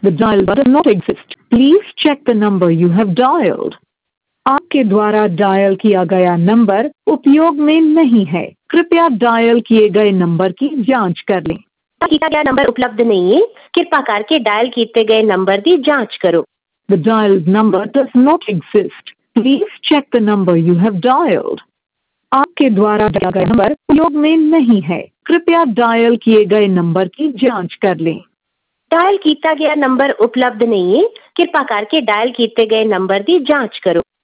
The dial does not exist. Please check the number you have dialed. आपके द्वारा dial किया गया number उपयोग में नहीं है। कृपया डायल किए गए नंबर की जांच कर लें। ਕੀਤਾ ਗਿਆ ਨੰਬਰ ਉਪਲਬਧ ਨਹੀਂ ਹੈ, ਕਿਰਪਾ ਕਰਕੇ ਡਾਇਲ ਕੀਤੇ ਗਏ ਨੰਬਰ ਦੀ ਜਾਂਚ ਕਰੋ। The dialed number does not exist. Please check the number you have dialed. आपके द्वारा दिया गया नंबर उपयोग में नहीं है। कृपया डायल किए गए नंबर की जांच कर लें। ਡਾਇਲ ਕੀਤਾ ਗਿਆ ਨੰਬਰ ਉਪਲਬਧ ਨਹੀਂ ਹੈ, ਕਿਰਪਾ ਕਰਕੇ ਡਾਇਲ ਕੀਤੇ ਗਏ ਨੰਬਰ ਦੀ ਜਾਂਚ ਕਰੋ।